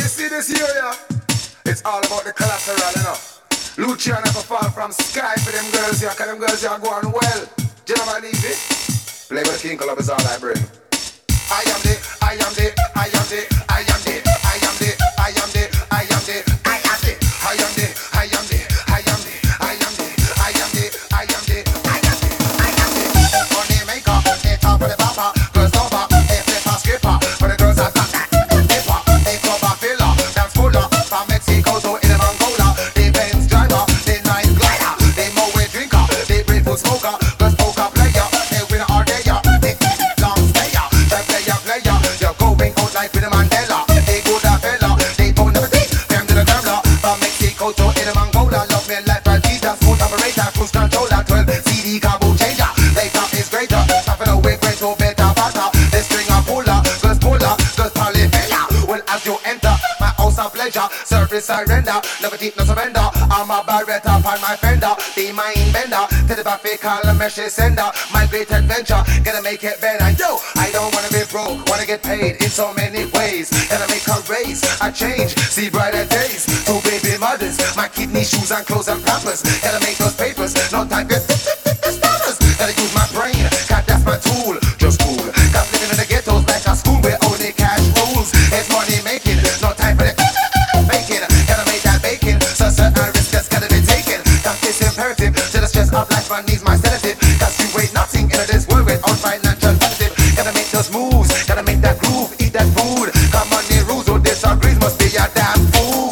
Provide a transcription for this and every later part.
see this here, yeah? It's all about the collateral, you know. Lucia never fall from sky for them girls here, cause them girls here go on well. Do you never leave it? Play with the king club is all I bring. I am the, I am the, I am the, I am the, I am the, I am the, I am the, I am the, I am the, I am the, I am the, I am the, I am the, I am the, I am the, I am the. Money maker, they talk for the papa, girls over, they flip a skipper, for the girls that got that dipper, they club a filler, dance fuller, from Mexico to in Angola, they Benz driver, they nice glider, they moe drinker, they break food smoker, girls poker player, they winner all day, they long stayer, they player, you're going out like with a Mandela, they good a fella, they don't never think, them to the gambler, from Mexico to in Angola, love me like Vegeta, smooth operator, cruise controller, 12 CD carbo changer, later is greater, tapping away great to better faster, they string a puller, girls polyfella, well as you enter, my house of pleasure, service I render, never deep no surrender, I'm a barretta upon my fender, the mind bender, to the buffet call a message sender, my great adventure, gonna make it better, yo, I don't wanna be broke, wanna get paid in so many ways, gonna make a race, a change, see brighter days, two baby mothers, my kidney, shoes and clothes and pampers, gotta make those papers, no time get starters, gotta use my brain, God that's my tool, just cool, got living in the ghettos like a school where only cash rules, it's money making, no time for the making, gotta make that bacon, so certain risk that's gotta be taken, got this imperative, to the stress of life man needs my sedative, cause you wait nothing in this world without financial positive, gotta make those moves, gotta make that groove, eat that food, come on the rules who disagrees must be a damn fool.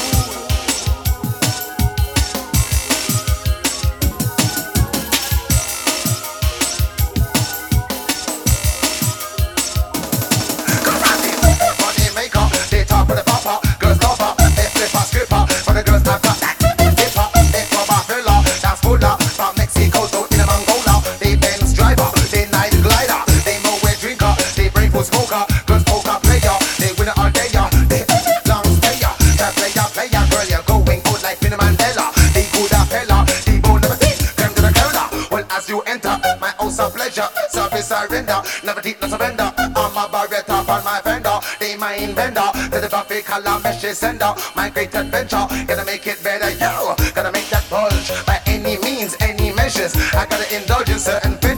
Money maker, they talk for the papa, girls lover, they flip a skipper, for the girls I've got that dipper, they club a filler, dance fuller, from Mexico to in Angola, they Benz driver, they night glider, they moe drinker, they break food smoker, girls poker player, they winner all day, they long stayer, that player, girl you're going out like Winnie Mandela, they good a fella, they bone never think, them to the curler, well as you enter, my house of pleasure, service I render, never deep no surrender, I'm a barretta upon my fender, they mind bender, to the buffet call a message sender, my great adventure, gonna make it better, yo, gotta make that bulge, by any means, any measures, I gotta indulge in certain